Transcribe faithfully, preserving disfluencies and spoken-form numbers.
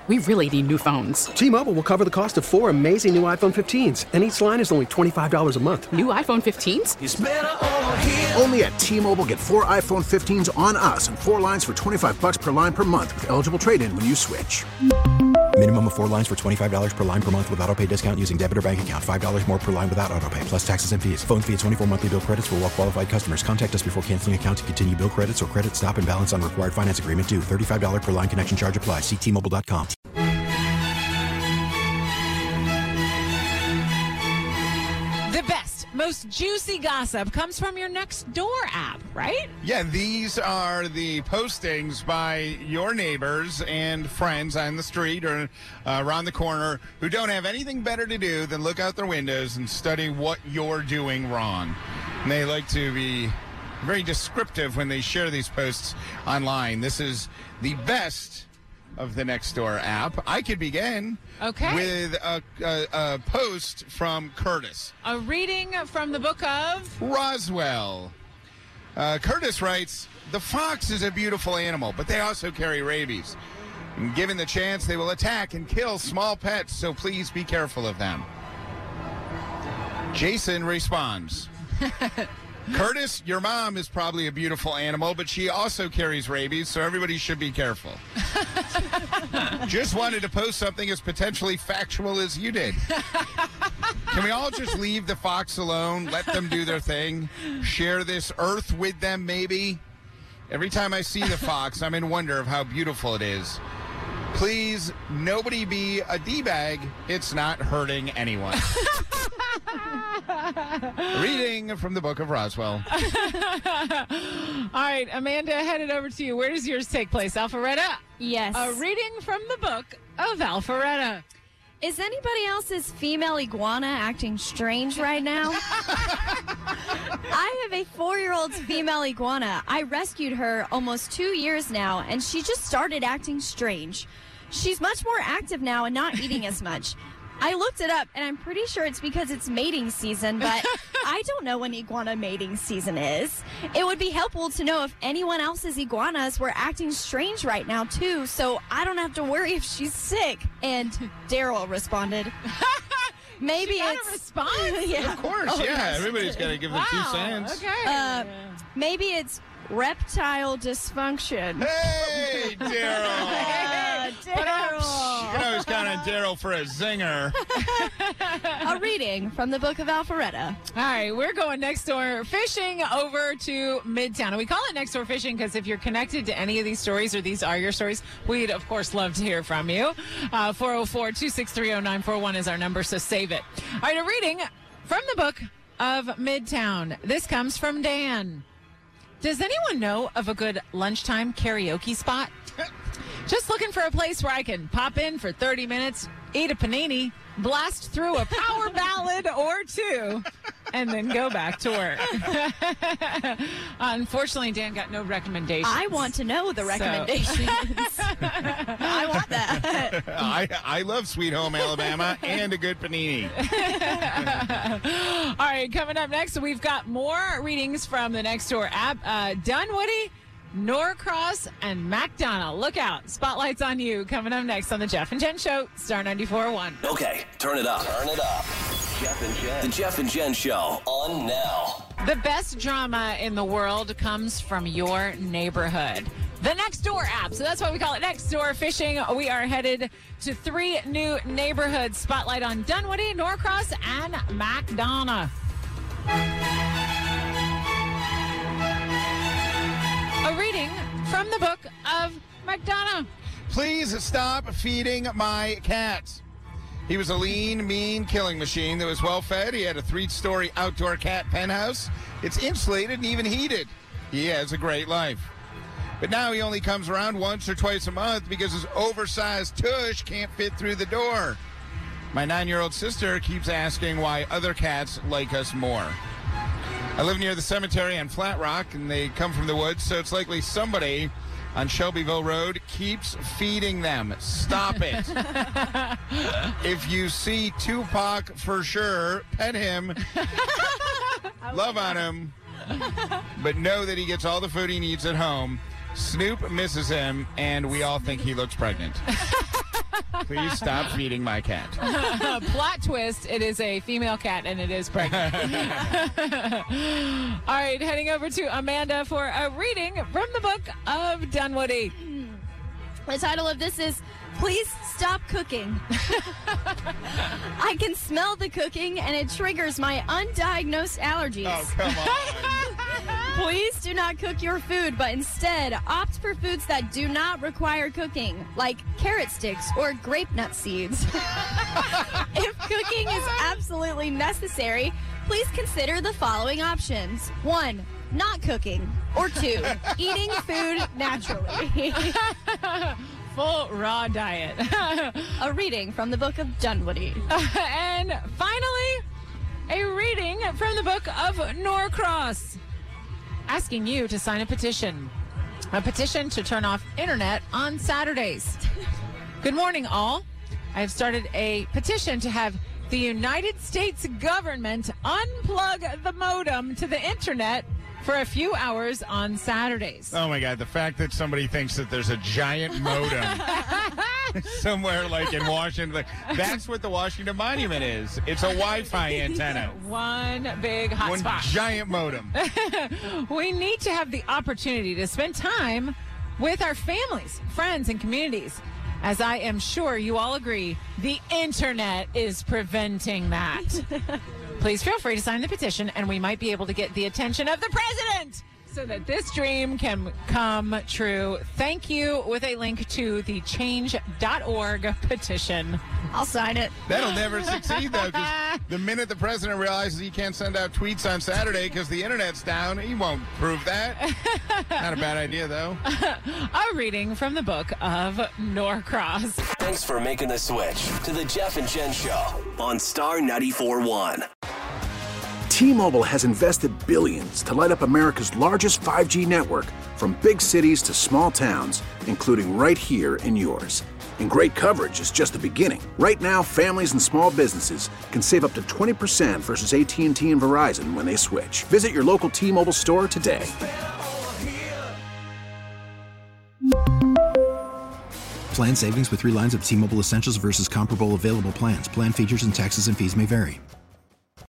We really need new phones. T-Mobile will cover the cost of four amazing new iPhone fifteens, and each line is only twenty-five dollars a month. New iPhone fifteens? It's better over here. Only at T-Mobile, get four iPhone fifteens on us and four lines for twenty-five dollars per line per month with eligible trade-in when you switch. Minimum of four lines for twenty-five dollars per line per month with autopay discount using debit or bank account. five dollars more per line without autopay, plus taxes and fees. Phone fee at twenty-four monthly bill credits for well-qualified customers. Contact us before canceling account to continue bill credits or credit stop and balance on required finance agreement due. thirty-five dollars per line connection charge applies. See T Mobile dot com. The best, most juicy gossip comes from your Nextdoor app, right? Yeah, these are the postings by your neighbors and friends on the street or uh, around the corner who don't have anything better to do than look out their windows and study what you're doing wrong. And they like to be very descriptive when they share these posts online. This is the best of the Nextdoor app. I could begin okay. with a, a, a post from Curtis. A reading from the book of Roswell. Uh, Curtis writes, "The fox is a beautiful animal, but they also carry rabies. And given the chance, they will attack and kill small pets, so please be careful of them." Jason responds, "Curtis, your mom is probably a beautiful animal, but she also carries rabies, so everybody should be careful." Just wanted to post something as potentially factual as you did. Can we all just leave the fox alone? Let them do their thing? Share this earth with them, maybe? Every time I see the fox, I'm in wonder of how beautiful it is. Please, nobody be a D-bag. It's not hurting anyone. Reading from the book of Roswell. All right, Amanda, headed over to you. Where does yours take place? Alpharetta? Yes. A reading from the book of Alpharetta. Is anybody else's female iguana acting strange right now? I have a four-year-old female iguana. I rescued her almost two years now, and she just started acting strange. She's much more active now and not eating as much. I looked it up, and I'm pretty sure it's because it's mating season, but I don't know when iguana mating season is. It would be helpful to know if anyone else's iguanas were acting strange right now, too, so I don't have to worry if she's sick. And Daryl responded, maybe she got it's... a response? Yeah. Of course, Oh, yeah. yes. Everybody's got to give them Wow. two cents. Okay. Uh, maybe it's reptile dysfunction. Hey, Daryl. Uh, Daryl. You can always count on Daryl for a zinger. A reading from the book of Alpharetta. All right, we're going next door fishing over to Midtown. And we call it next door fishing because if you're connected to any of these stories or these are your stories, we'd, of course, love to hear from you. Uh, four oh four, two six three, oh nine four one is our number, so save it. All right, a reading from the book of Midtown. This comes from Dan. Does anyone know of a good lunchtime karaoke spot? Just looking for a place where I can pop in for thirty minutes, eat a panini, blast through a power ballad or two, and then go back to work. Unfortunately, Dan got no recommendations. I want to know the recommendations. I want that. I, I love Sweet Home Alabama and a good panini. All right, coming up next, we've got more readings from the Nextdoor app. Uh, Dunwoody, Norcross, and MacDonald. Look out. Spotlight's on you. Coming up next on the Jeff and Jen Show, Star ninety-four point one. Okay, turn it up. Turn it up. Jeff and Jen. The Jeff and Jen Show on now. The best drama in the world comes from your neighborhood. The Nextdoor app. So that's why we call it Nextdoor Fishing. We are headed to three new neighborhoods. Spotlight on Dunwoody, Norcross, and MacDonald. A reading from the book of MacDonald. Please stop feeding my cat. He was a lean, mean killing machine that was well fed. He had a three-story outdoor cat penthouse. It's insulated and even heated. He has a great life. But now he only comes around once or twice a month because his oversized tush can't fit through the door. My nine-year-old sister keeps asking why other cats like us more. I live near the cemetery on Flat Rock, and they come from the woods, so it's likely somebody on Shelbyville Road keeps feeding them. Stop it. If you see Tupac for sure, pet him, love on him, but know that he gets all the food he needs at home. Snoop misses him, and we all think he looks pregnant. Please stop feeding my cat. Plot twist, it is a female cat and it is pregnant. All right, heading over to Amanda for a reading from the book of Dunwoody. The title of this is Please Stop Cooking. I can smell the cooking and it triggers my undiagnosed allergies. Oh, come on. Please do not cook your food, but instead opt for foods that do not require cooking, like carrot sticks or grape nut seeds. If cooking is absolutely necessary, please consider the following options. One, not cooking. Or two, eating food naturally. Full raw diet. A reading from the book of Dunwoody. And finally, a reading from the book of Norcross, asking you to sign a petition. A petition to turn off internet on Saturdays. Good morning, all. I have started a petition to have the United States government unplug the modem to the internet for a few hours on Saturdays. Oh, my God. The fact that somebody thinks that there's a giant modem somewhere like in Washington. Like, that's what the Washington Monument is. It's a Wi-Fi antenna. One big hot One spot. giant modem. We need to have the opportunity to spend time with our families, friends, and communities. As I am sure you all agree, the internet is preventing that. Please feel free to sign the petition, and we might be able to get the attention of the president so that this dream can come true. Thank you, with a link to the change dot org petition. I'll sign it. That'll never succeed, though, because the minute the president realizes he can't send out tweets on Saturday because the internet's down, he won't prove that. Not a bad idea, though. A reading from the book of Norcross. Thanks for making the switch to the Jeff and Jen Show on Star ninety-four point one. T-Mobile has invested billions to light up America's largest five G network, from big cities to small towns, including right here in yours. And great coverage is just the beginning. Right now, families and small businesses can save up to twenty percent versus A T and T and Verizon when they switch. Visit your local T-Mobile store today. Plan savings with three lines of T-Mobile Essentials versus comparable available plans. Plan features and taxes and fees may vary.